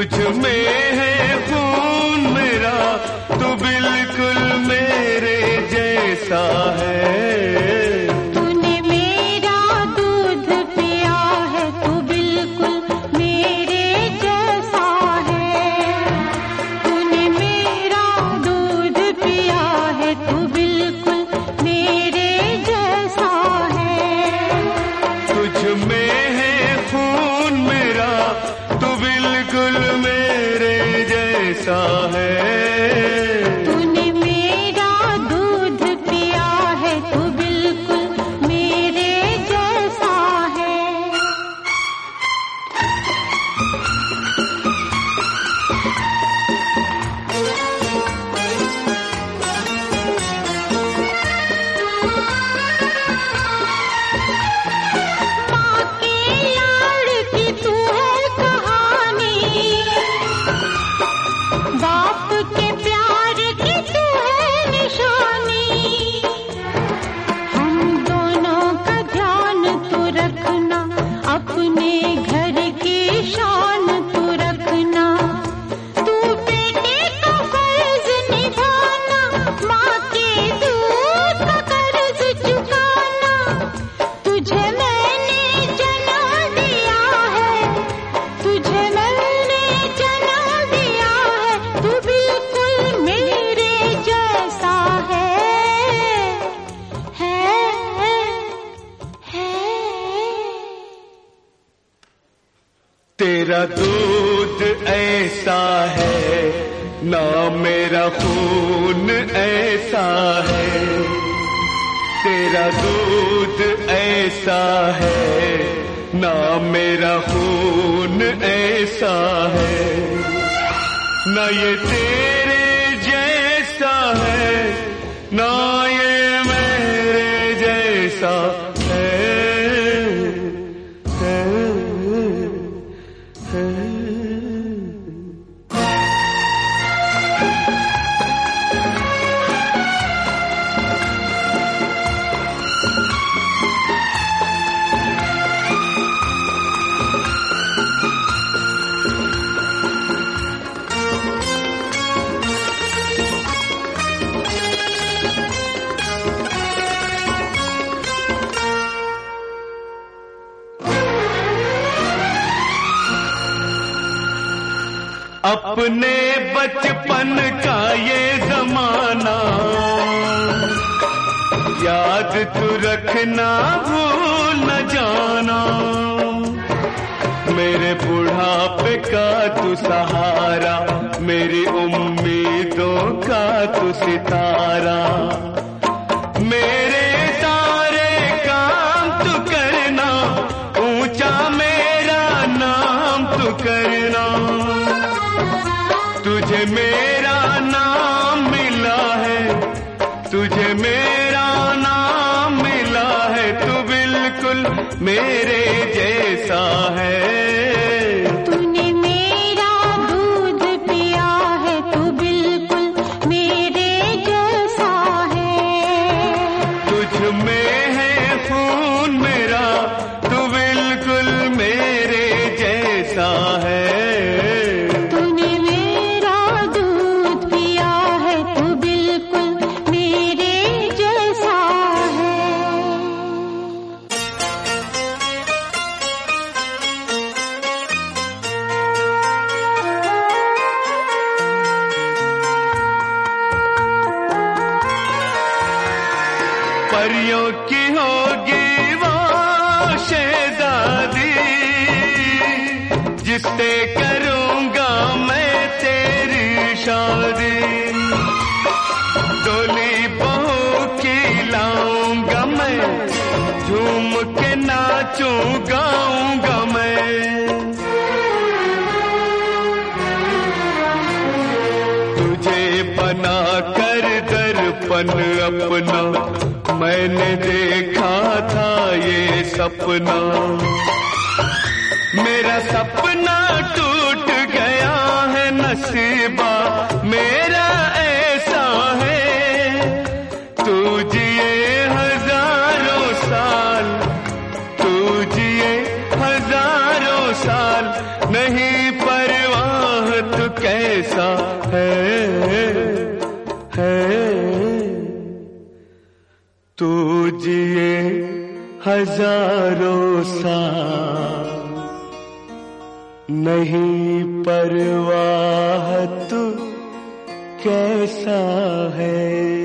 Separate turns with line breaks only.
तुझ में है खून मेरा, तू बिल्कुल मेरे जैसा है।
तूने मेरा दूध पिया है, तू बिल्कुल मेरे जैसा है। तूने मेरा दूध पिया है, तू बिल्कुल मेरे जैसा है।
तुझ में है खून मेरा, तू बिल्कुल मेरे जैसा है।
तूने मेरा दूध पिया है, तू बिल्कुल मेरे जैसा है। माँ के लाड़ की तू है कहानी, बाप के प्यार की तू है निशानी। हम दोनों का ध्यान तू रखना, अपने घर की शान तू रखना। तू बेटे का फर्ज निभाना, माँ के दूध का कर्ज चुकाना। तुझे मैंने जन्म दिया है, तुझे मैंने जन्म दिया है, तू बिल्कुल मेरे जैसा है।
तेरा दूध ऐसा है, ना मेरा खून ऐसा है। तेरा दूध ऐसा है, ना मेरा खून ऐसा है। ना ये तेरे जैसा है, ना ये मेरे जैसा है। अपने बचपन का ये जमाना याद तू रखना, भूल न जाना। मेरे बुढ़ापे का तू सहारा, मेरी उम्मीदों का तू सितारा। मेरे सारे काम तू करना, ऊंचा मेरा नाम तू करना। तुझे मेरा नाम मिला है, तुझे मेरा नाम मिला है, तू बिल्कुल मेरे जैसा है।
तूने मेरा दूध पिया है, तू बिल्कुल मेरे जैसा है।
तुझ में है खून मेरा, तू बिल्कुल मेरे जैसा है।
तूने मेरा दूध पिया है, तू बिल्कुल मेरे जैसा है।
परियों की होगी वो शहजादी, जिससे करूंगा मैं तेरी शादी। डोली बहू की लाऊंगा मैं, झूम के नाचूं गाऊंगा मैं। तुझे बना कर दर्पण अपना, मैंने देखा था ये सपना। मेरा सपना टूट गया है, नसीबा मेरा ऐसा है। तू जिए हजारों साल, तू जिए हजारों साल, नहीं परवाह कैसा है तू जिए हजारों साल, नहीं परवाह तू कैसा है।